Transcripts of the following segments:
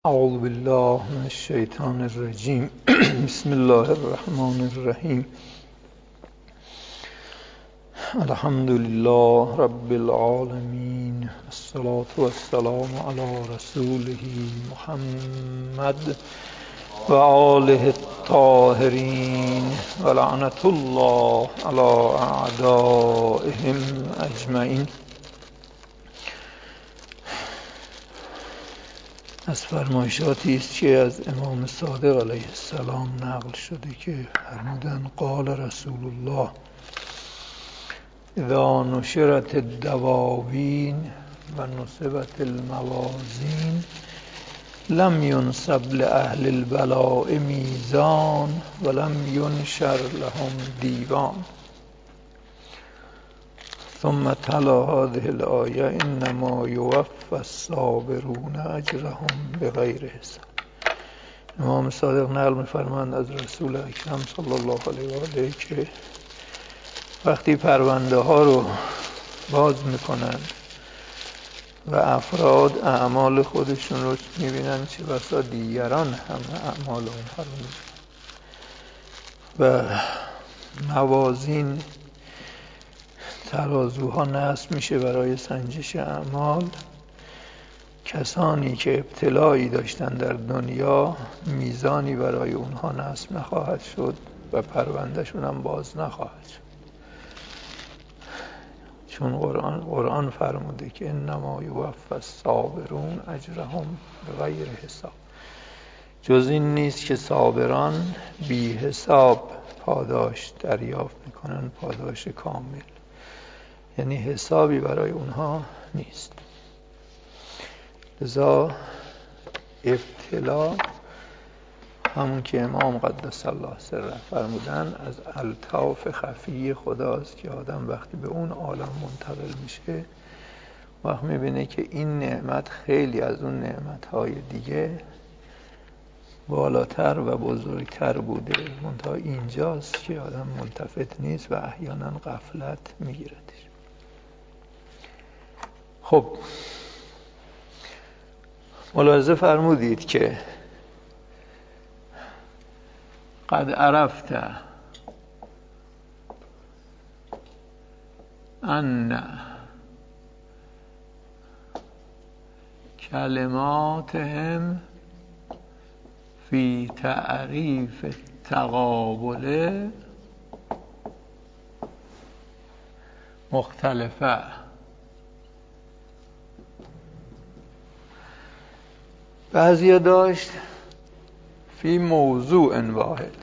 اعوذ بالله من الشیطان الرجیم بسم الله الرحمن الرحیم الحمد لله رب العالمین الصلاة والسلام علی رسوله محمد و آله الطاهرین و لعنت الله علی اعدائهم اجمعین. از فرمایشاتی است که از امام صادق علیه السلام نقل شده که فرمودند قال رسول الله اذا نشرت الدواوین و نصبت الموازین لم ینصب لأهل البلاء میزان و لم ینشر لهم دیوان. ثم تلا هذه الآية انما يوفى الصابرون اجرهم بغیر حساب. امام صادق نقل می‌فرمایند از رسول اکرم صلی الله علیه و آله که وقتی پرونده ها رو باز میکنند و افراد اعمال خودشون رو میبینن چه بسا دیگران هم اعمال اونها رو میبینن و موازین ترازوها نصب میشه برای سنجش اعمال. کسانی که ابتلایی داشتن در دنیا میزانی برای اونها نصب نخواهد شد و پروندهشون هم باز نخواهد شد، چون قرآن فرموده که انما یوفی الصابرون اجرهم بغیر حساب. جز این نیست که صابران بی حساب پاداش دریافت میکنن، پاداش کامل، یعنی حسابی برای اونها نیست. لذا ابتلا همون که امام قدس الله سره فرمودن از الطاف خفی خداست که آدم وقتی به اون عالم منتقل میشه وقت میبینه که این نعمت خیلی از اون نعمتهای دیگه بالاتر و بزرگتر بوده، منتها اینجاست که آدم ملتفت نیست و احیانا غفلت میگیردش. خب ملاحظه فرمودید که قد عرفت ان کلماتهم فی تعریف التقابل مختلفه. بعضی داشت فی موضوع واحد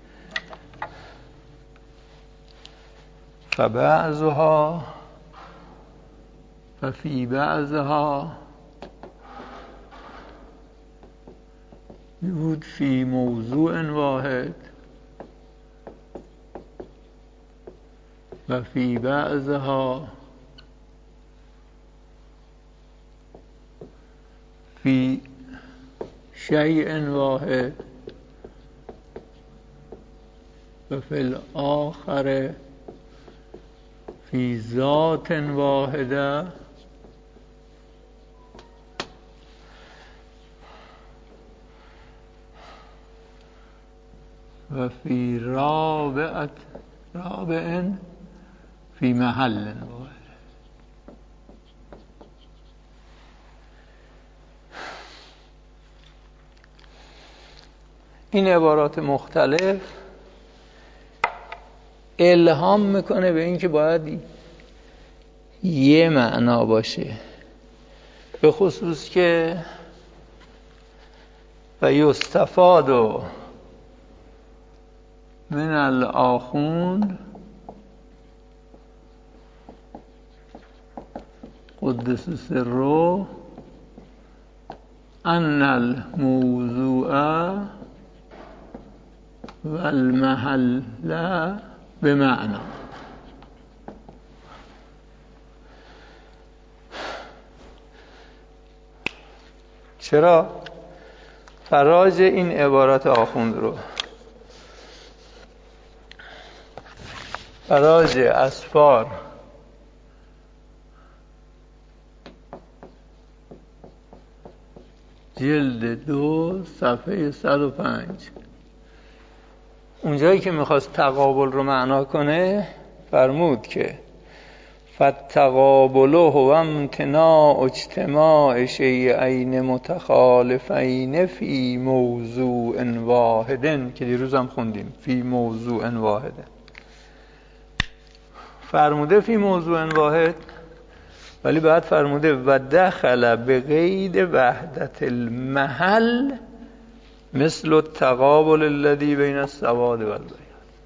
فبعضها ففی بعضها بود فی موضوع واحد و فی بعضها فی شیء واحد و فی الآخر فی ذات واحده و فی رابع فی محل واحد. این عبارات مختلف الهام میکنه به این که باید یه معنا باشه، به خصوص که و یستفاد من الآخوند قدس سره ان الموضوع و المحل بمعنى. چرا؟ فراج این عبارت آخوند رو، فراج اسفار جلد 2 صفحه 105. اونجایی که میخواست تقابل رو معنا کنه فرمود که فالتقابل هو امتناع اجتماع شیئین متخالفین فی موضوع واحد، که دیروز هم خوندیم فی موضوع واحد. فرموده فی موضوع واحد، ولی بعد فرموده و دخل به قید وحدت المحل مثل التقابل الذی بین السواد و البیاض.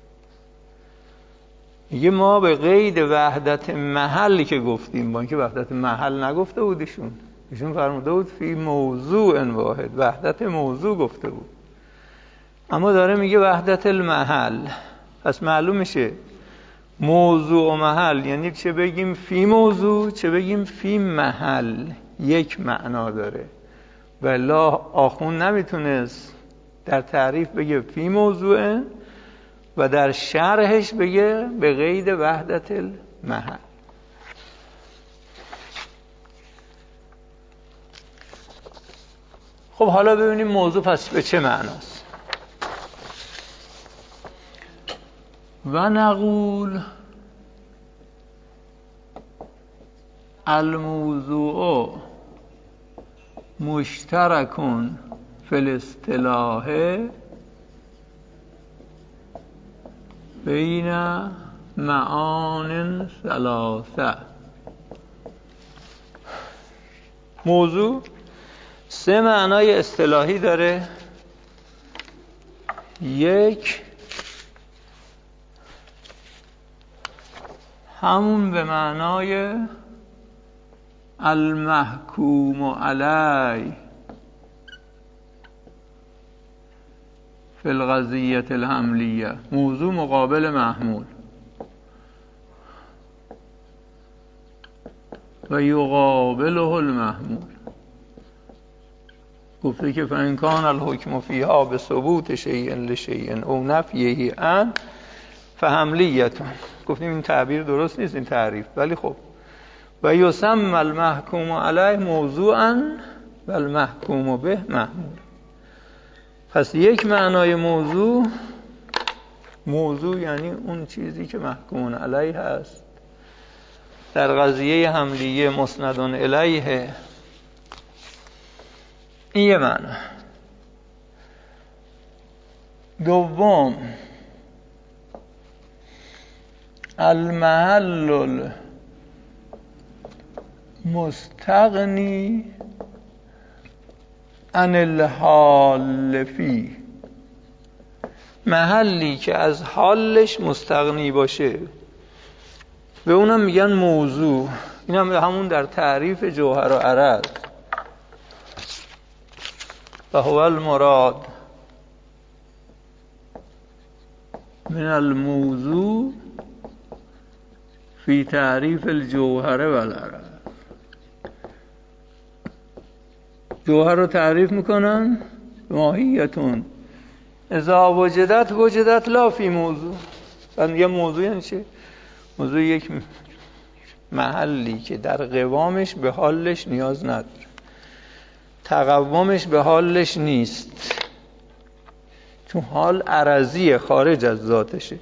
میگه ما به قید وحدت محل که گفتیم، با اینکه وحدت محل نگفته بود ایشون فرموده بود فی موضوع واحد، وحدت موضوع گفته بود، اما داره میگه وحدت المحل. پس معلوم میشه موضوع و محل یعنی چه بگیم فی موضوع چه بگیم فی محل یک معنا داره. والله آخوند نمیتونست در تعریف بگه فی موضوع و در شرحش بگه به قید وحدت المحل. خب حالا ببینیم موضوع پس به چه معناست. و نقول الموضوع مشترکون فی الاصطلاح بین معان ثلاثه. موضوع 3 معنای اصطلاحی داره. 1 همون به معنای المحکوم علی فی القضیة الحملیه، موضوع مقابل محمول. و یقابله المحمول، گفته که فإن کان الحکم فیها به ثبوت شیء لشیء او نفیه عن فحملیتون. گفتیم این تعبیر درست نیست این تعریف، ولی خب و یسمى المحکوم علیه موضوعا و المحکوم به محمول. پس یک معنای موضوع یعنی اون چیزی که محکوم علیه هست، در قضیه حملیه مسند الیه. این یه معنی. دوم المحل المستغنی عن الحال فی، محلی که از حالش مستغنی باشه به اونم میگن موضوع. این هم همون در تعریف جوهر و عرض. و هو المراد من الموضوع فی تعریف الجوهر و العرض. جوهر رو تعریف میکنن ماهیتون اذا وجدت لا فی موضوع. بعد میگن موضوع یعنی چه؟ موضوع یک محلی که در قوامش به حالش نیاز نداره، تقوامش به حالش نیست، چون حال عرضی خارج از ذاتشه.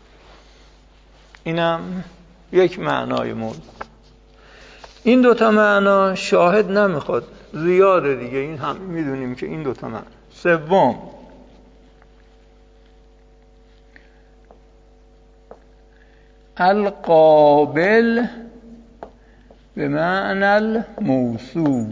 اینم یک معنای موضوع. این 2 معنا شاهد نمیخواد، زیاده دیگه، این هم میدونیم که این 2 معنا. سوم القابل به معنی الموصوف.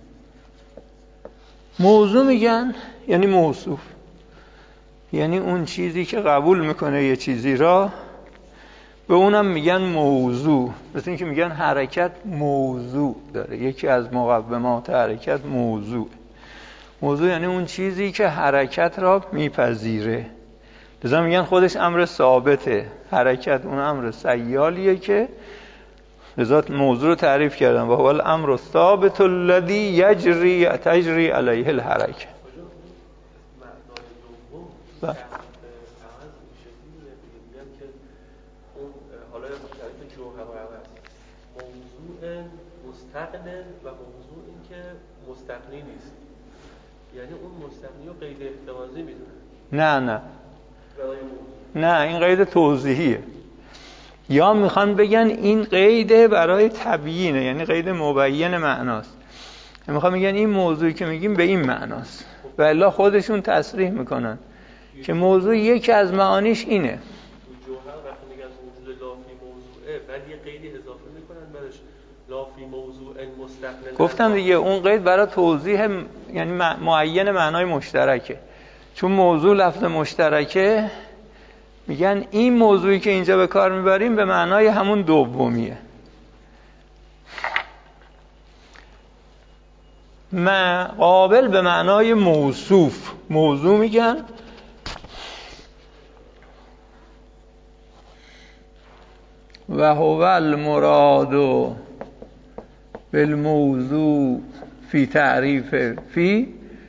موضوع میگن یعنی موصوف، یعنی اون چیزی که قبول میکنه یه چیزی را به اونم میگن موضوع. مثل این که میگن حرکت موضوع داره، یکی از مقومات حرکت موضوع. موضوع یعنی اون چیزی که حرکت را میپذیره. لذا میگن خودش امر ثابته. حرکت اون امر سیالیه که لذا موضوع رو تعریف کردن و هو الامر الثابت الذی تجری علیه الحرکه. مستقنن و موضوع این که مستقنی نیست. یعنی اون مستغنی رو قید احتمازی میدونه؟ نه این قید توضیحیه. یا میخوان بگن این قید برای تبیینه، یعنی قید مبین معناست. میخوان بگن این موضوعی که میگیم به این معناست، و الا خودشون تصریح میکنن که موضوع یکی از معانیش اینه. تو جوهر وقتی میگن موجود لافی موضوعه، بعد یه قیدی اضافه میکنن برش، لافی موضوع مستقل. گفتم دیگه اون قید برای توضیح، یعنی معین معنای مشترکه. چون موضوع لفظ مشترکه، میگن این موضوعی که اینجا به کار میبریم به معنای همون دومیه. قابل به معنای موصوف، موضوع میگن. و هو المراد بالموضوع فی تعریف فی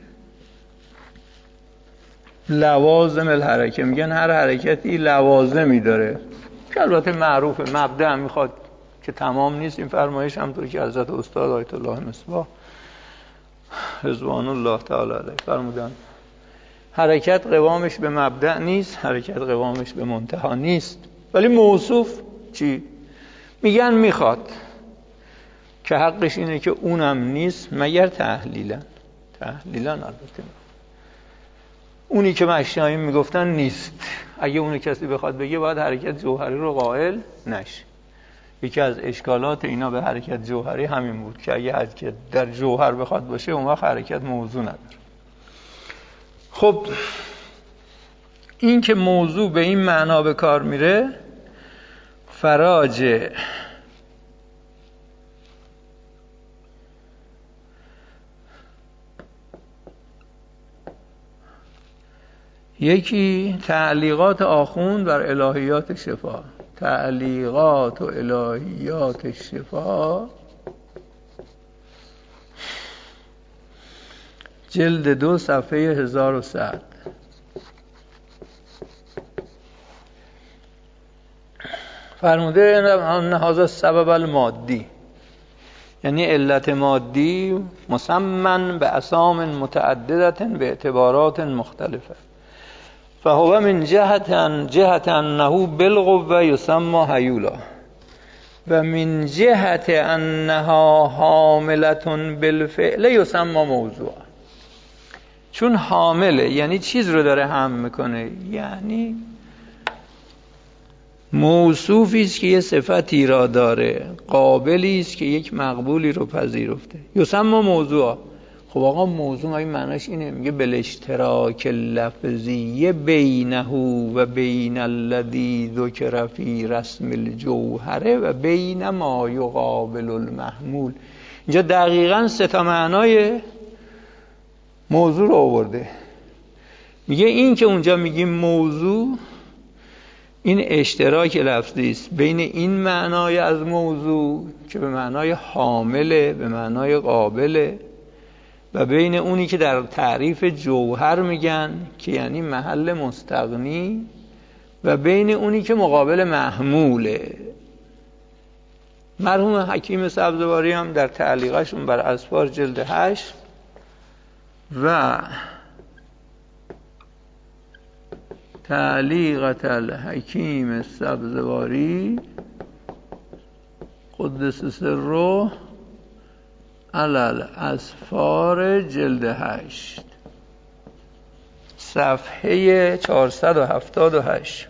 لوازم الحرکه. میگن هر حرکتی لوازمی داره که البته معروفه. مبدأ میخواد که تمام نیست این فرمایش، همونطور که حضرت استاد آیت الله مصباح رضوان الله تعالی علیه فرمودن حرکت قوامش به مبدأ نیست، حرکت قوامش به منتها نیست. ولی موصوف چی؟ میگن میخواد که حقش اینه که اونم نیست مگر تحلیلا البته اونی که مشایخ میگفتن نیست. اگه اونو کسی بخواد بگه باید حرکت جوهری رو قائل نشه. یکی از اشکالات اینا به حرکت جوهری همین بود که اگه حرکت در جوهر بخواد باشه اون وقت حرکت موضوع نداره. خب این که موضوع به این معنا به کار میره، فراج یکی تعلیقات آخوند بر الهیات شفا، تعلیقات و الهیات شفا، جلد 2 صفحه 1100. فرموده ان هذا سبب المادی، یعنی علت مادی مسمن به اسام متعددت به اعتبارات مختلفه. فهو من جهت انه بالقوه یسمى هیولا و من جهت انها حامله بالفعل یسمى موضوع. چون حامله یعنی چیز رو داره حمل میکنه، یعنی موصوفی است که یه صفتی را داره، قابلی است که یک مقبولی رو پذیرفته. یسمى موضوع. خب آقا موضوع این معناش اینه، میگه بالاشتراک اللفظی بینه و بین الذی ذکر فی رسم الجوهره و بین ما یقابل المحمول. اینجا دقیقاً 3 معنای موضوع رو آورده. میگه این که اونجا میگیم موضوع، این اشتراک لفظی است بین این معنای از موضوع که به معنای حامله، به معنای قابله، و بین اونی که در تعریف جوهر میگن که یعنی محل مستغنی، و بین اونی که مقابل محموله. مرحوم حکیم سبزواری هم در تعلیقشون بر اسفار جلد 8 و تعلیقت الحکیم سبزواری قدس سره علل اسفار جلد 8 صفحه 478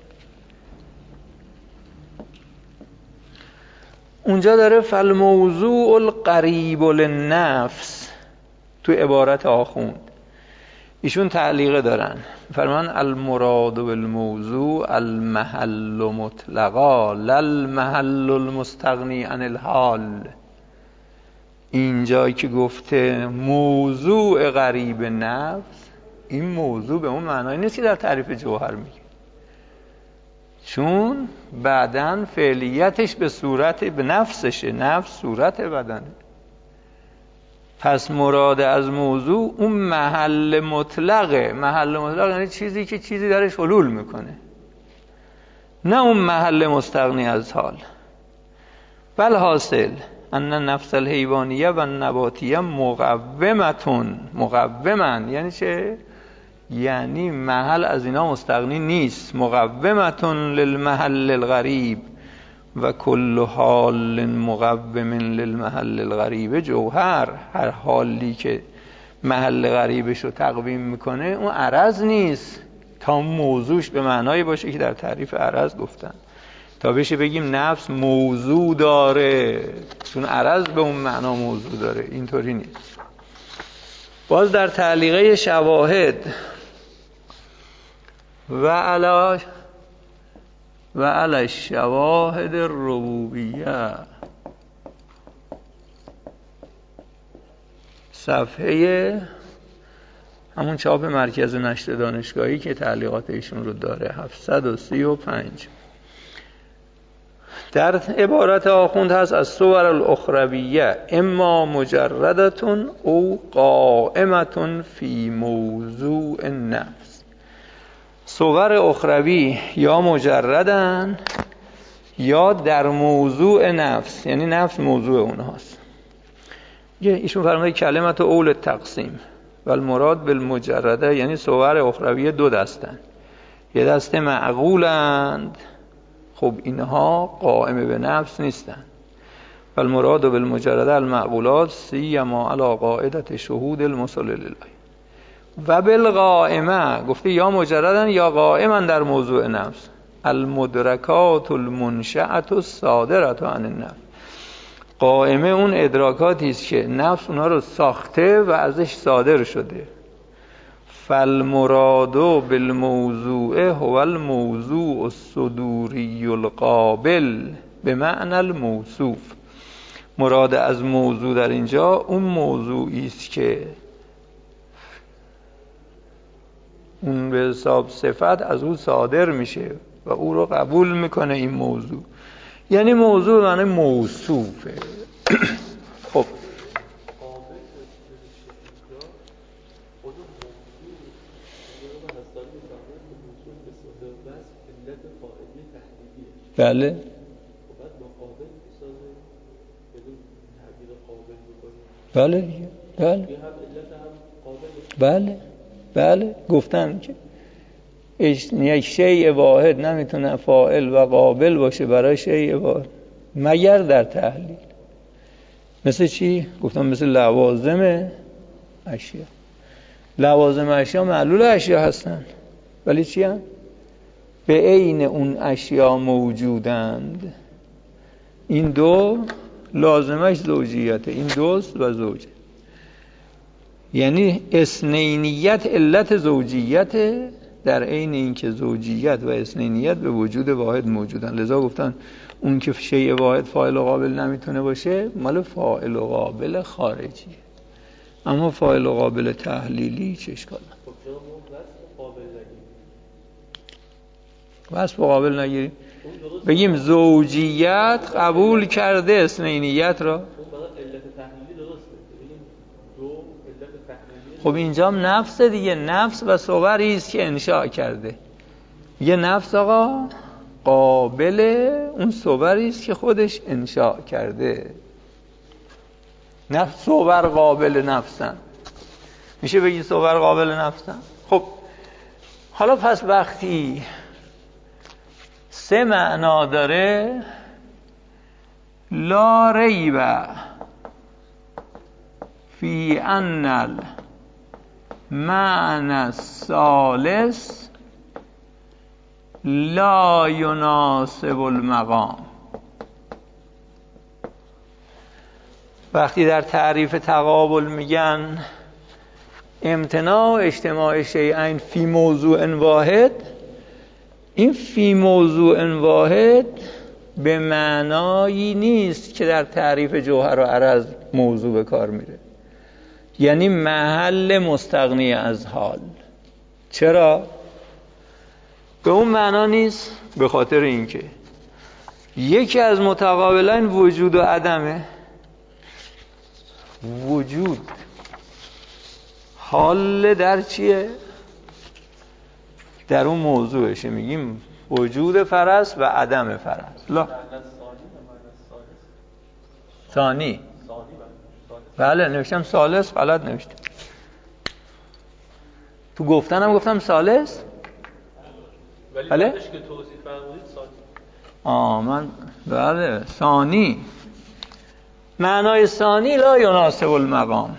اونجا داره فالموضوع القریب للنفس. تو عبارت آخوند ایشون تعلیقه دارن، فرمان المراد بالموضوع المحل مطلقا للمحل المستغنی عن الحال. اینجا که گفته موضوع قریب نفس، این موضوع به اون معنی نیست که در تعریف جوهر میگه، چون بدن فعلیتش به صورت به نفسشه، نفس صورت بدنه. پس مراد از موضوع اون محل مطلقه. محل مطلق یعنی چیزی که چیزی درش حلول میکنه، نه اون محل مستغنی از حال. بل حاصل ان نفس الحیوانیه و نباتیه مقومن یعنی چه؟ یعنی محل از اینا مستغنی نیست. مقومتون للمحل الغریب و کل حال مقوم للمحل الغریب جوهر. هر حالی که محل غریبش رو تقویم میکنه اون عرض نیست تا موضوعش به معنایی باشه که در تعریف عرض گفتن، تا بشه بگیم نفس موضوع داره، چون عرض به اون معنا موضوع داره. اینطوری نیست. باز در تعلیقه شواهد و علی شواهد الربوبیه صفحه همون چاپ مرکز نشر دانشگاهی که تعلیقات ایشون رو داره 735 در عبارت آخوند هست از صور الاخرویه اما مجردتون او قائمتون فی موضوع نفس. صور اخروی یا مجردن یا در موضوع نفس، یعنی نفس موضوع اونهاست. ایشون فرموده کلمت اول تقسیم و المراد بالمجرده، یعنی صور اخروی دو دستن، یه دسته معقولند، خب اینها قائم به نفس نیستن. و المراد بالمجرده المعقولات سیما علی قاعدت شهود المصل لله. و بالقائمه گفته یا مجردن یا قائمن در موضوع نفس. المدرکات المنشأة الصادرة عن النفس. قائمه اون ادراکاتی است که نفس اونها رو ساخته و ازش صادر شده. فالمراد بالموضوع هو الموضوع الصدوری القابل به معنی الموصوف. مراد از موضوع در اینجا اون موضوعی است که اون به حساب صفت از او صادر میشه و او رو قبول میکنه این موضوع، یعنی موضوع معنی موصوفه. خب بله بله دیگه بله گفتن که یک شیء واحد نمیتونه فاعل و قابل باشه برای شیء واحد مگر در تحلیل. مثل چی؟ گفتم مثل لوازم اشیا. لوازم اشیا معلول اشیا هستن ولی چی هم؟ به عین اون اشیا موجودند. این دو لازمش زوجیته، این دوست و زوجه، یعنی اثنینیت علت زوجیت در عین اینکه زوجیت و اثنینیت به وجود واحد موجودن. لذا گفتن اون که شیء واحد فاعل و قابل نمیتونه باشه مال فاعل و قابل خارجیه، اما فاعل و قابل تحلیلی چه اشکال نداره. وصف قابل نگیریم، بگیم زوجیت قبول کرده اثنینیت را. خب اینجا نفس دیگه، نفس و صوری است که انشاء کرده. یه نفس آقا قابل اون صوری است که خودش انشاء کرده. نفس صور قابل نفسن، میشه بگی صور قابل نفسن. خب حالا پس وقتی سه معنا داره، لا ریب فی ان المعنى الثالث لا یناسب المقام. وقتی در تعریف تقابل میگن امتناع اجتماع شیئین فی موضوع واحد، این فی موضوع واحد به معنایی نیست که در تعریف جوهر و عرض موضوع به کار میره، یعنی محل مستغنی از حال. چرا؟ به اون معنا نیست، به خاطر اینکه یکی از متقابلین وجود و عدمه. وجود حال در چیه؟ در اون موضوعشه، میگیم وجود فرس و عدم فرس. لا ثانی. بله نوشتم ثالث، غلط نوشتم. تو گفتنم گفتم ثالث، ولی بعدش که توضیح فرمودید ثانی. من بله ثانی. معنای ثانی لا یناسب المقام.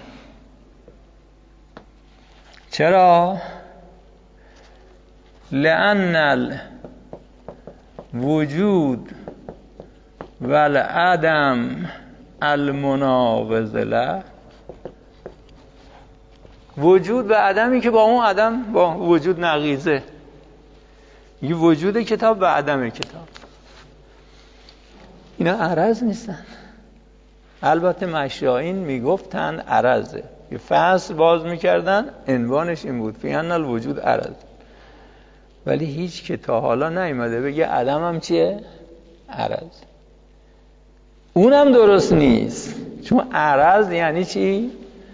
چرا؟ لأن الوجود والعدم المناقض له. وجود و عدمی که با اون عدم با وجود نقیضه. یه وجود کتاب و عدم کتاب، اینا عرض نیستن. البته مشایین میگفتن عرضه، یه فصل باز میکردن عنوانش این بود فی ان الوجود عرض، ولی هیچ که تا حالا نیومده بگه عدم هم چیه؟ عرض. اونم درست نیست، چون عرض یعنی چی؟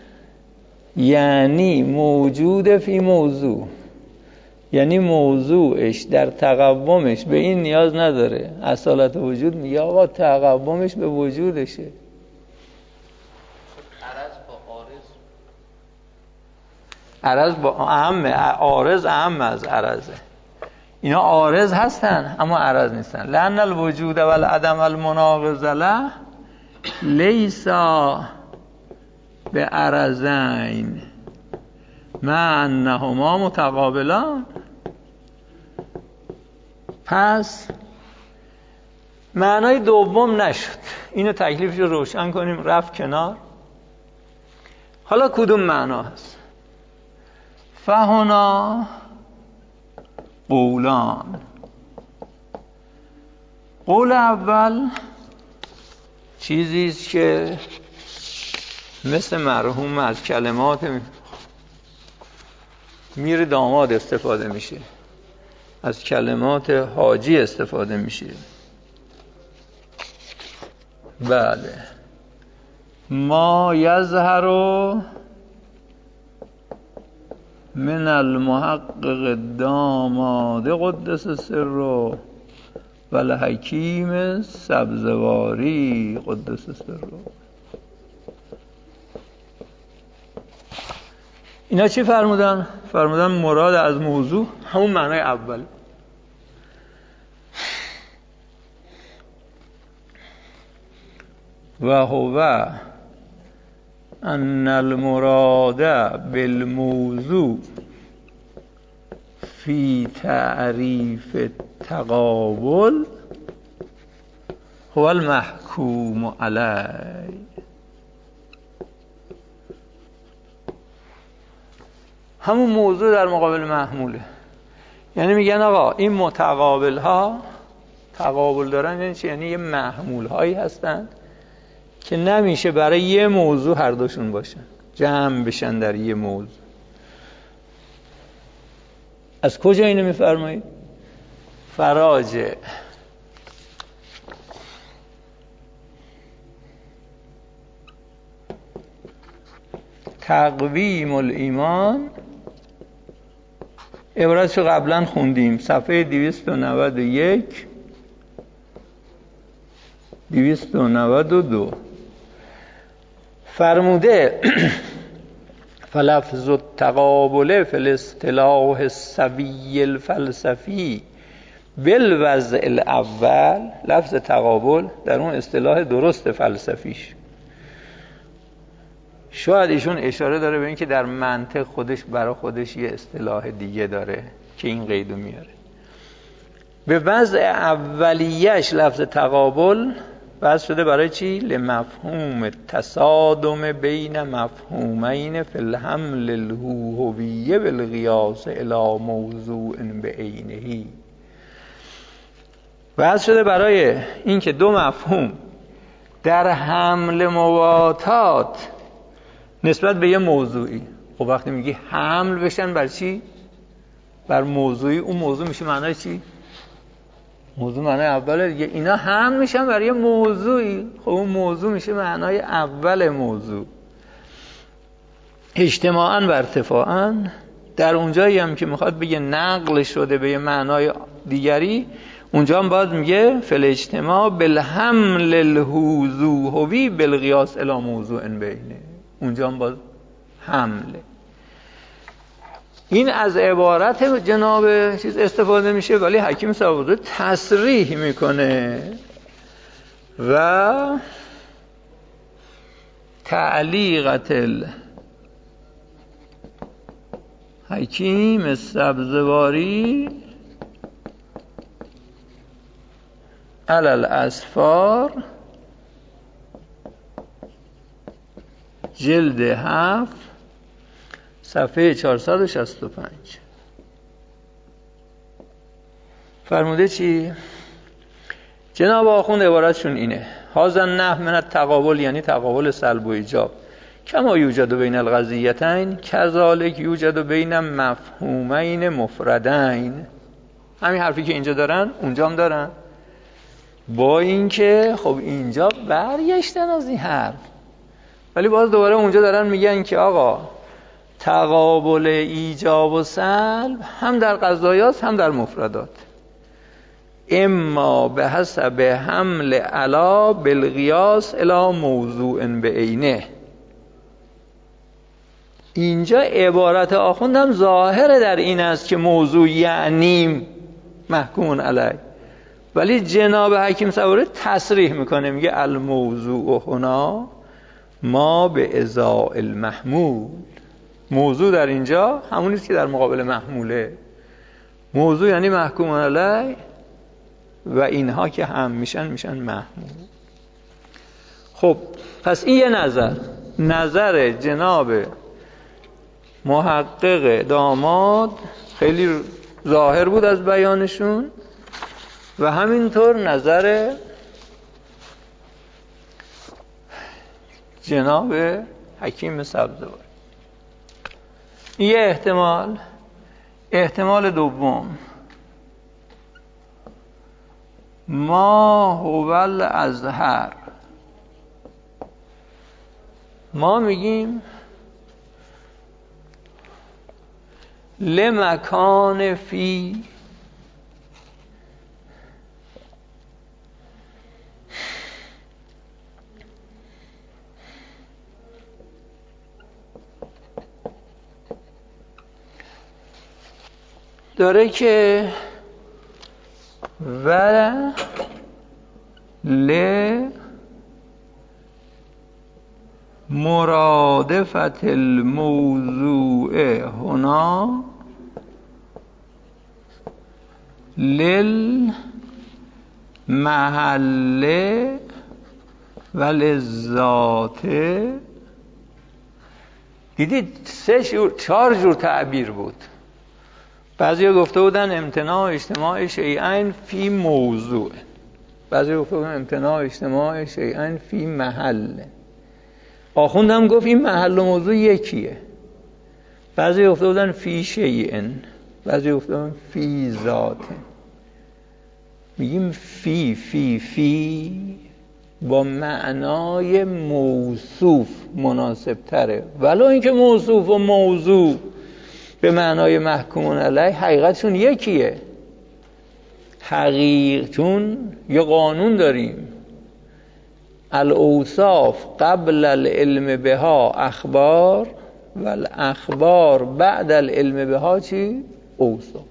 یعنی موجود فی موضوع، یعنی موضوعش در تقومش به این نیاز نداره. اصالت وجود میگه آقا تقومش به وجودشه. عرض با عارض اهم از عرضه. اینا عارض هستن اما عرض نیستن. لأن الوجود والعدم المناقض له لیس بعرضین مع انهما متقابلان. پس معنای دوم نشد. اینو تکلیفش رو روشن کنیم، رفت کنار. حالا کدوم معنا هست؟ فهنا قولان. قول اول چیزی است که مثل مرحوم از کلمات میر داماد استفاده میشه، از کلمات حاجی استفاده میشه. بله ما یظهر من المحقق داماد قدس سره و الحکیم سبزواری قدس سره. اینا چی فرمودن؟ فرمودن مراد از موضوع همون معنای اول. و هو ان المراد بالموضوع فی تعریف التقابل هو المحکوم علیه. همون موضوع در مقابل محموله. یعنی میگن آقا این متقابل ها تقابل دارن، یعنی چی؟ یعنی یه محمول هایی هستن که نمیشه برای یه موضوع هر دوشون باشن، جمع بشن در یه موضوع. از کجا اینو میفرمایید؟ فراجع تقویم الایمان، عبارتشو قبلا خوندیم، صفحه 291 292 فرموده فلفظ التقابل فی الاصطلاح السوی الفلسفی بالوضع الاول. لفظ تقابل در اون اصطلاح درست فلسفیش، شاید ایشون اشاره داره به این که در منطق خودش برای خودش یه اصطلاح دیگه داره که این قیدو میاره. به وضع اولیه‌اش لفظ تقابل وضع شده برای چی؟ لمفهوم تصادم بین مفهومین فی الحمل الهویه بالقیاس الی موضوع بعینه. وضع شده برای این که دو مفهوم در حمل مواتات نسبت به یه موضوعی، خب وقتی میگی حمل بشن بر چی؟ بر موضوعی، اون موضوع میشه معنای چی؟ موضوع معنای اوله دیگه. اینا حمل میشن برای یه موضوعی، خب اون موضوع میشه معنای اول موضوع. اجتماعاً و ارتفاعاً در اونجایی هم که میخواد بگه نقل شده به یه معنای دیگری، اونجا هم باز میگه فل اجتماع بالحمل الحوزوهوی بالقیاس الی موضوع بینه. اونجا هم باز حمله. این از عبارت جناب چیز استفاده میشه، ولی حکیم صاحب تصریح میکنه و تعلیقت حکیم سبزواری علی الاسفار جلد 7 صفحه 465 فرموده چی؟ جناب آخوند عبارتشون اینه: هذا النحو من التقابل، یعنی تقابل سلب و ایجاب، کما یوجد بین القضیتین کذالک یوجد بین مفهومین مفردین. همین حرفی که اینجا دارن اونجا هم دارن، با اینکه خب اینجا برگشتن از این حرف، ولی باز دوباره اونجا دارن میگن که آقا تقابل ایجاب و سلب هم در قضایات هم در مفردات، اما به حسب حمل علا بالقیاس الی موضوع بعینه. اینجا عبارت آخوندم ظاهر در این است که موضوع یعنی محکوم علیه، ولی جناب حکیم صبوری تصریح میکنه، میگه الموضوع هنا ما به ازاء المحمول. موضوع در اینجا همونیست که در مقابل محموله. موضوع یعنی محکوم علیه و اینها که هم میشن محمول. خب پس این یه نظر جناب محقق داماد خیلی ظاهر بود از بیانشون، و همینطور نظر جناب حکیم سبزواری. یه احتمال دوم، ما هو الازهر. ما میگیم لمکان فی داره که و ل مرادفت الموضوع هنا للمحل و للذات. دیدید 4 جور تعبیر بود. بعضی گفته بودن امتناع اجتماع شیئین فی موضوع، بعضی گفته بودن امتناع اجتماع شیئین فی محل. آخوندم گفت این محل و موضوع یکیه. بعضی گفته بودن فی شیئین، بعضی گفته بودن فی ذات. میگیم فی با معنای موصوف مناسب تره، ولو اینکه موصوف و موضوع به معنای محکوم علیه حقیقتشون یکیه. چون یه قانون داریم، الاوصاف قبل العلم بها اخبار و الاخبار بعد العلم بها چی؟ اوصاف.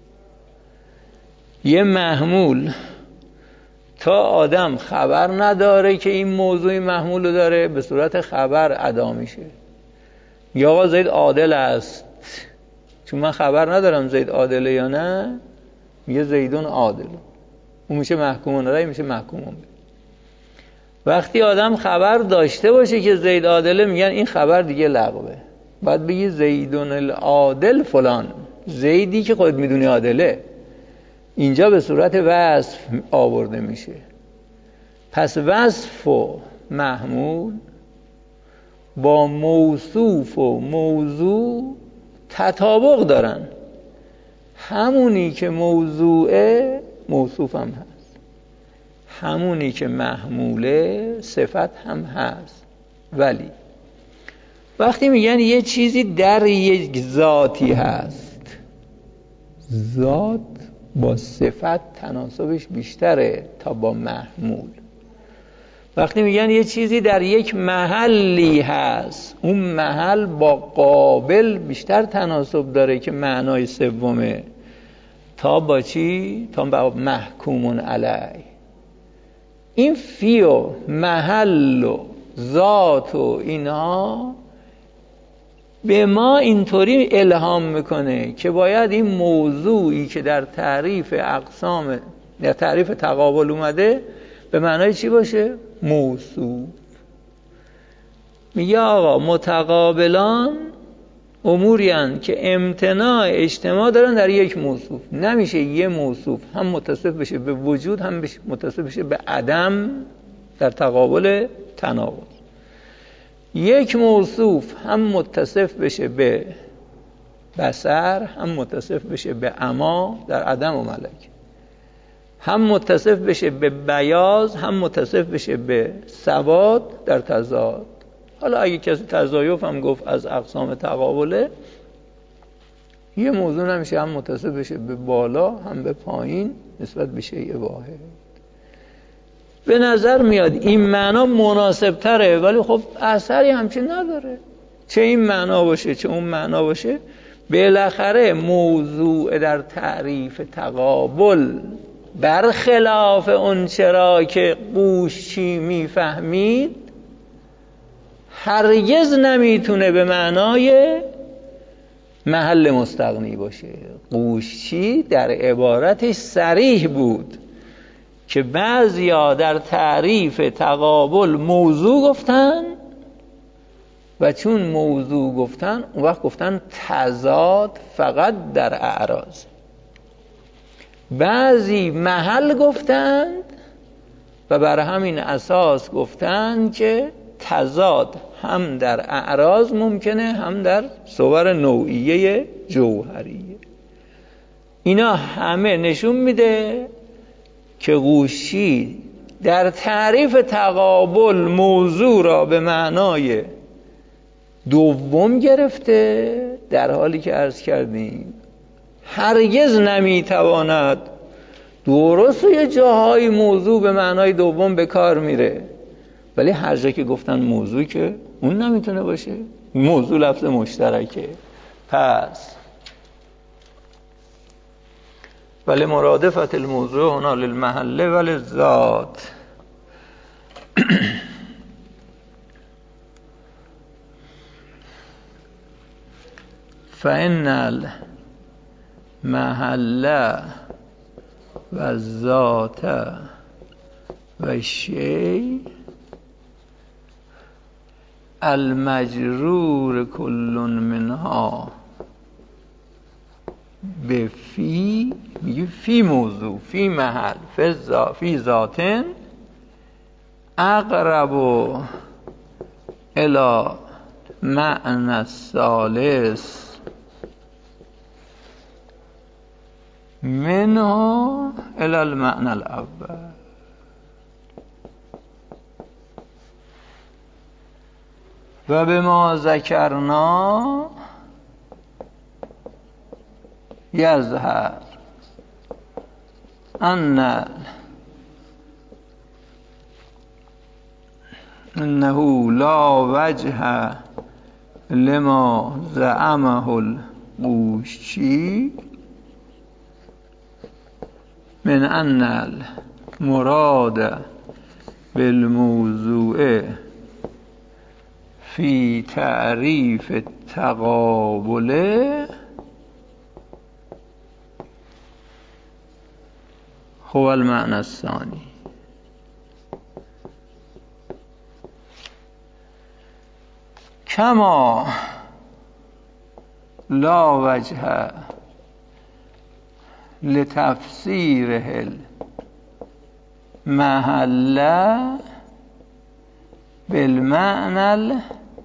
یه محمول تا آدم خبر نداره که این موضوع محمول رو داره، به صورت خبر ادا میشه. یا آقا زید عادل است، چون من خبر ندارم زید عادله یا نه، میگه زیدون عادل، اون میشه محکوم علیه، میشه محکوم به. وقتی آدم خبر داشته باشه که زید عادله، میگن این خبر دیگه لغوه، باید بگی زیدون العادل فلان، زیدی که خود میدونی عادله. اینجا به صورت وصف آورده میشه. پس وصف و محمول با موصوف و موضوع تطابق دارن. همونی که موضوعه موصوف هم هست، همونی که محموله صفت هم هست. ولی وقتی میگن یه چیزی در یک ذاتی هست، ذات با صفت تناسبش بیشتره تا با محمول. وقتی میگن یه چیزی در یک محلی هست، اون محل با قابل بیشتر تناسب داره که معنای سومه تا با چی؟ تا با محکومون علی. این فی و محل و ذات و اینا به ما اینطوری الهام میکنه که باید این موضوعی که در تعریف اقسام، در تعریف تقابل اومده، به معنای چی باشه؟ موصوف. میگه آقا متقابلان اموری هستند که امتناع اجتماع دارن در یک موصوف. نمیشه یه موصوف هم متصف بشه به وجود هم متصف بشه به عدم در تقابل تناقض. یک موصوف هم متصف بشه به بصر هم متصف بشه به عما در عدم و ملک، هم متصف بشه به بیاض هم متصف بشه به سواد در تضاد. حالا اگه کسی تضایف هم گفت از اقسام تقابله، یه موضوع نمیشه هم متصف بشه به بالا هم به پایین نسبت به شیء واحد. به نظر میاد این معنا مناسب تره، ولی خب اثری همچین نداره. چه این معنا باشه چه اون معنا باشه، بالاخره موضوع در تعریف تقابل برخلاف اون چرا که قوشچی میفهمید هرگز نمیتونه به معنای محل مستغنی باشه. قوشچی در عبارتش صریح بود که بعضیا در تعریف تقابل موضوع گفتن و چون موضوع گفتن اون وقت گفتن تضاد فقط در اعراض. بعضی محل گفتند و بر همین اساس گفتند که تضاد هم در اعراض ممکنه هم در صور نوعیه جوهریه. اینا همه نشون میده که قوشی در تعریف تقابل موضوع را به معنای دوم گرفته، در حالی که عرض کردیم هرگز نمیتواند. درست یه جاهای موضوع به معنای دوم به کار میره، ولی هر جا که گفتن موضوع که اون نمیتونه باشه. موضوع لفظ مشترکه. پس ولی مرادفت الموضوع هنا للمحله ولی ذات. فإن المحله و الذات و الشیء المجرور کل منها به فی، میگه فی موضوع فی محل فی ذاتن اقرب الی معنی الثالث منه الی المعنی الاول. و به ما ذکرنا یظهر انه لا وجه لما زعمه القوشچی من ان المراد بالموضوع فی تعریف التقابل هو المعنى الثانی. کما لا وجه لتفسیره المحل بالمعنى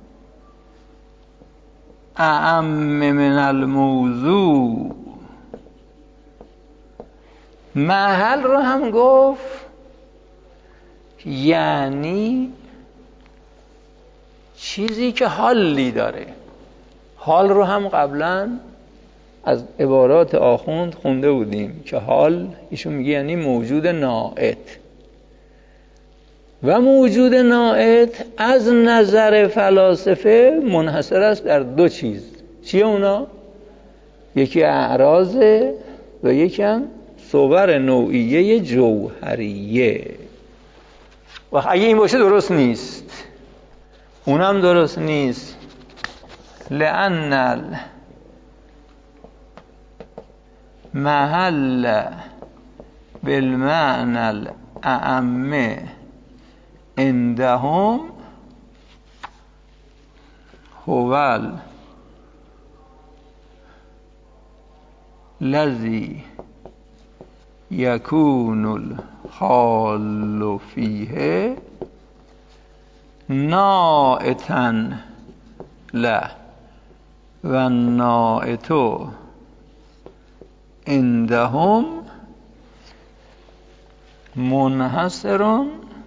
اعم من الموضوع. محل رو هم گفت یعنی چیزی که حالی داره. حال رو هم قبلا از عبارات آخوند خونده بودیم که حال ایشون میگه یعنی موجود ناعت. و موجود ناعت از نظر فلاسفه منحصر است در دو چیز. چیه اونا؟ یکی اعراضه و یکی هم صور نوعیه جوهریه. و اگه این باشه درست نیست، اونم درست نیست. لأن المحل بالمعنى الأعم عندهم هو الذي يكون الحال فيه نائتا له و النائت عندهم منحصر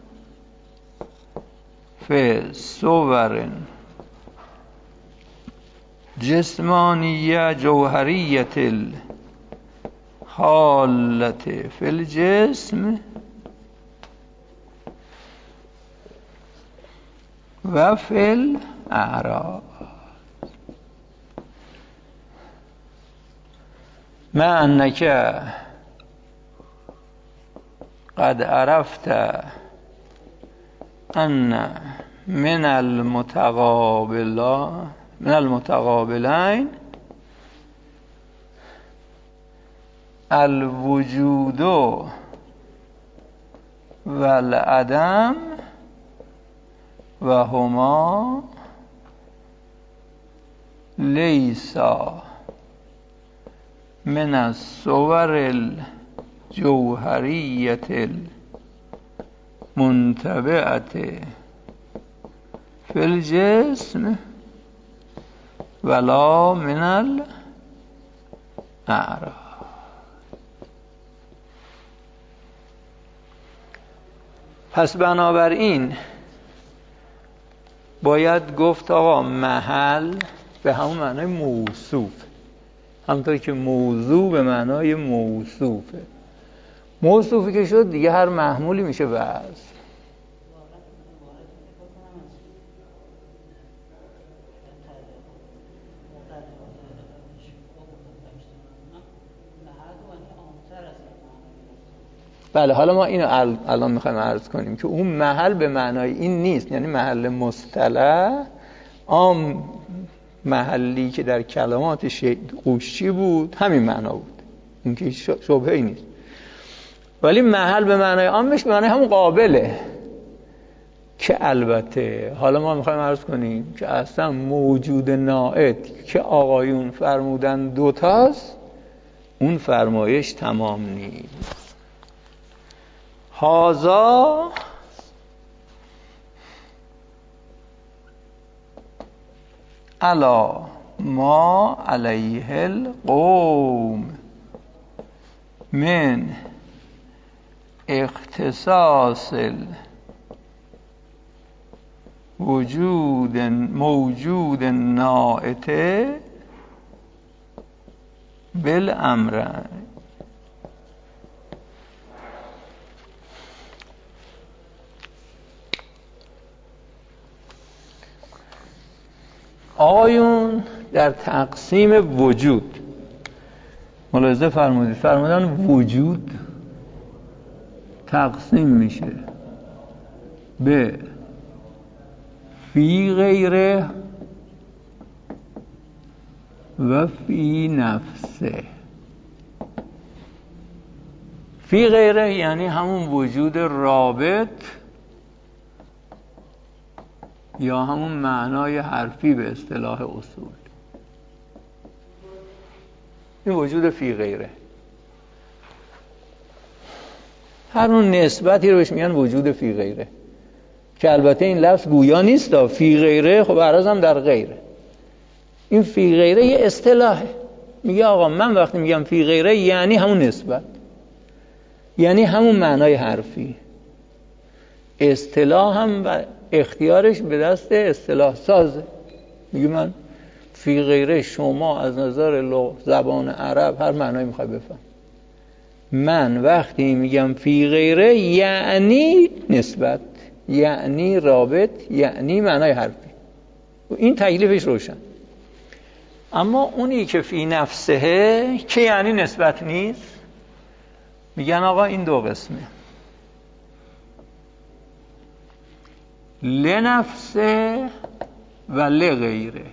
فی صور جسمانیه جوهریه الحالت فی الجسم و فی الاعراض. ما انک قد عرفت ان من المتقابلين الوجود و العدم و هما لیسا من الصور الجوهریه المنتبعه فی الجسم ولا من الاعراض. پس بنابراین باید گفت آقا محل به همون معنای موصوف، همونطور که موضوع به معنای موصوفه. موصوفی که شد دیگه هر محمولی میشه وضع. بله، حالا ما اینو الان میخوایم عرض کنیم که اون محل به معنای این نیست، یعنی محل مصطلح عام محلی که در کلمات قوشچی بود همین معنا بود، این که شبهه ای نیست. ولی محل به معنای عامش به معنای همون قابله که البته حالا ما میخوایم عرض کنیم که اصلا موجود ناعت که آقایون فرمودن دوتاست، اون فرمایش تمام نیست. هذا علی ما علیه القوم من اختصاص موجود ناعت بالامرین. آقایون در تقسیم وجود ملاحظه فرمودن وجود تقسیم میشه به فی غیره و فی نفسه. فی غیره یعنی همون وجود رابط یا همون معنای حرفی به اصطلاح اصول، این وجود فی غیره. هر اون نسبتی رو بهش میگن وجود فی غیره که البته این لفظ گویا نیست. فی غیره خب عرض هم در غیره. این فی غیره یه اصطلاحه. میگه آقا من وقتی میگم فی غیره یعنی همون نسبت، یعنی همون معنای حرفی. اصطلاح هم و اختیارش به دست اصطلاح سازه. میگه من فی غیره شما از نظر زبان عرب هر معنایی میخوای بفهم. من وقتی میگم فی غیره یعنی نسبت، یعنی رابط، یعنی معنای حرفی. این تکلیفش روشن. اما اونی که فی نفسه که یعنی نسبت نیست، میگن آقا این دو قسمه، لنفسه و لغیره.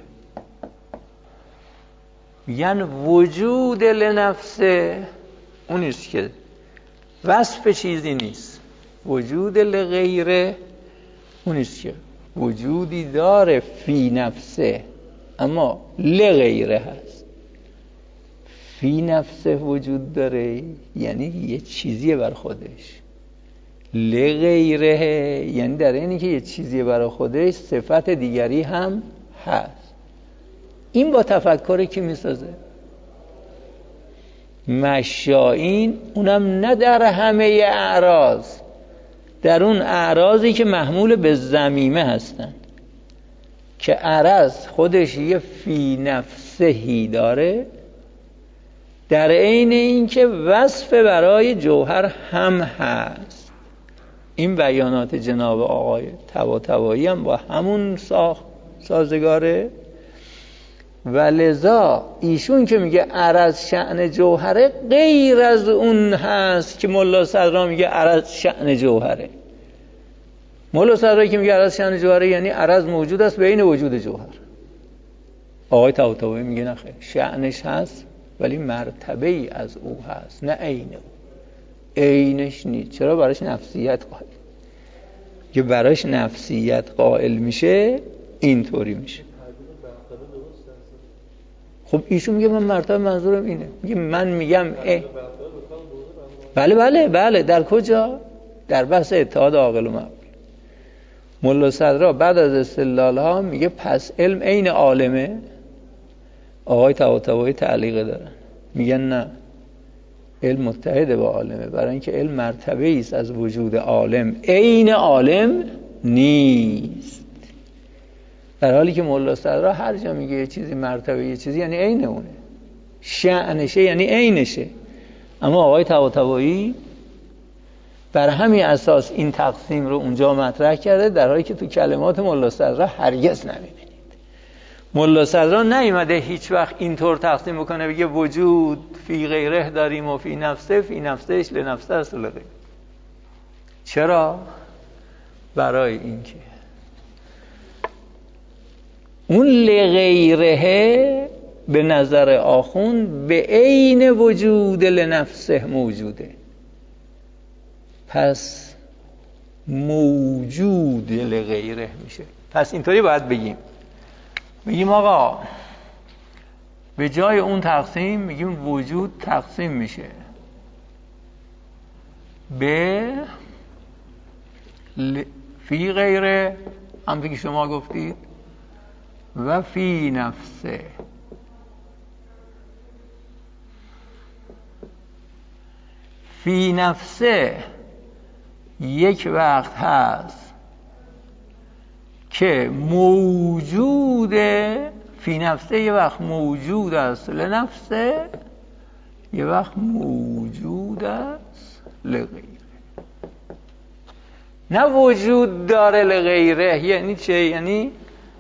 میگن وجود لنفسه اونیست که وصف چیزی نیست، وجود لغیره اونیست که وجودی داره فی نفسه اما لغیره هست. فی نفسه وجود داره یعنی یه چیزیه بر خودش، لغیره یعنی در اینی که یه چیزیه برای خودش صفت دیگری هم هست. این با تفکری که میسازه مشائین، اونم نه در همه اعراض، در اون اعراضی که محمول به ضمیمه هستن که عرض خودش یه فی نفسهی داره، در عین این که وصف برای جوهر هم هست. این بیانات جناب آقای طباطبایی هم با همون سازگاره و لذا ایشون که میگه عرض شأن جوهره غیر از اون هست که ملا صدرا میگه عرض شأن جوهره. ملا صدرایی که میگه عرض شأن جوهره یعنی عرض موجود است بین وجود جوهر. آقای طباطبایی میگه نه خیر، شأنش هست ولی مرتبه ای از او هست، نه عین او. عینش نیست. چرا؟ براش نفسیت قائل. که براش نفسیت قائل میشه اینطوری میشه. خب ایشون میگه من مرتبه منظورم اینه، میگه من میگم بله در کجا؟ در بحث اتحاد عاقل و معقول. ملا صدرا بعد از استدلال ها میگه پس علم عین عالمه. آقای طباطبایی تعلیق دارن میگن نه، علم متحد با عالمه، برای اینکه علم مرتبه است از وجود عالم، عین عالم نیست. در حالی که ملا صدرا هر جا میگه یه چیزی مرتبه یه چیزی یعنی عین اونه، شأنشه یعنی عینشه. اما آقای طباطبایی بر همین اساس این تقسیم رو اونجا مطرح کرده، در حالی که تو کلمات ملا صدرا هرگز نمیبینید. ملا صدرا نیومده هیچ وقت اینطور تقسیم بکنه بگه وجود فی غیره داریم و فی نفسه، فی نفسهش لنفسه است و لغیره. چرا؟ برای اینکه اون لغیره به نظر آخوند به عین وجود لنفسه موجوده، پس موجود لغیره میشه. پس اینطوری باید بگیم آقا به جای اون تقسیم میگیم وجود تقسیم میشه به فی غیره، همونطور که شما گفتید، و فی نفسه. فی نفسه یک وقت هست که موجوده، فی نفسه یه وقت موجود است لنفسه، یه وقت موجود است لغیره. نه وجود داره لغیره. یعنی چه؟ یعنی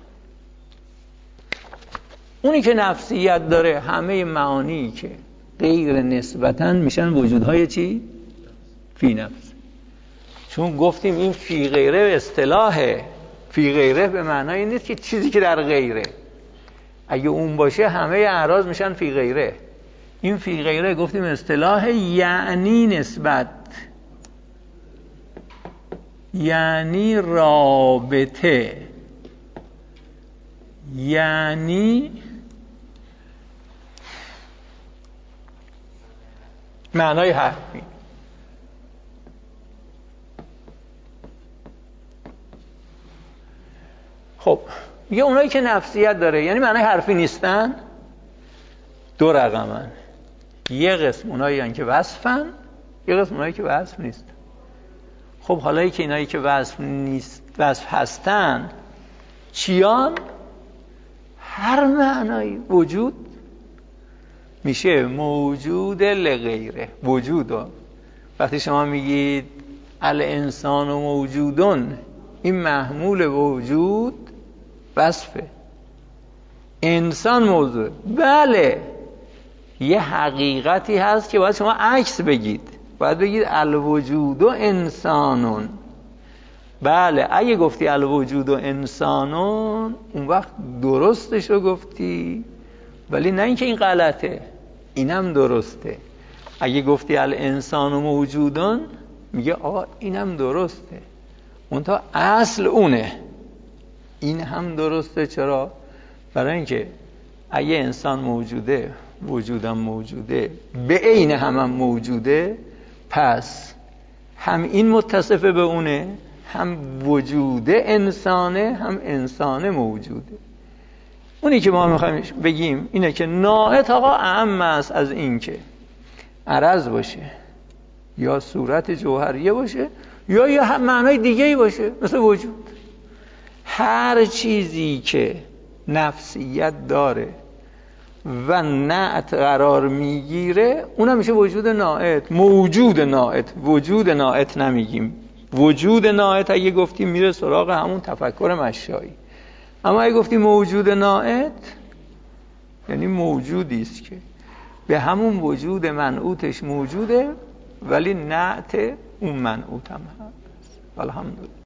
اونی که نفسیت داره همه معانی که غیر نسبتاً میشن وجودهای چی؟ فی نفس. چون گفتیم این فی غیره اصطلاحه، فی غیره به معنای نیست که چیزی که در غیره. اگه اون باشه همه اعراض میشن فی غیره. این فی غیره گفتیم اصطلاح، یعنی نسبت، یعنی رابطه، یعنی معنای حرفی. خب میگه اونایی که نفسیت داره یعنی معنای حرفی نیستن، دو رقمن. یه قسم اونایی هستن که وصفن، یه قسم اونایی که وصف نیستن. خب حالایی که اینایی که وصف نیست، وصف هستن چیان؟ هر معنایی وجود میشه موجود لغیره. وجود وقتی شما میگید الانسان موجودون، این محمول وجود وصفه، انسان موضوع. بله یه حقیقتی هست که باید شما عکس بگید، باید بگید الوجود و انسانون. بله اگه گفتی الوجود و انسانون اون وقت درستشو گفتی، ولی نه اینکه این غلطه، اینم درسته. اگه گفتی الانسان موجودون میگه آقا اینم درسته، منتها اصل اونه. این هم درسته. چرا؟ برای اینکه اگه انسان موجوده، وجودم موجوده، به عین هم موجوده، پس هم این متصفه به اونه، هم وجوده انسانه، هم انسانه موجوده. اونی که ما میخوایم بگیم اینه که ناعت آقا اعم است از این که عرض باشه یا صورت جوهریه باشه یا یه معنای دیگه‌ای باشه، مثل وجود. هر چیزی که نفسیت داره و نعت قرار میگیره اونم میشه وجود ناعت، موجود ناعت. وجود ناعت نمیگیم. وجود ناعت اگه گفتیم میره سراغ همون تفکر مشایی، اما اگه گفتیم موجود ناعت یعنی موجودی است که به همون وجود منعوتش موجوده، ولی نعت اون منعوت هم هست. الحمدلله.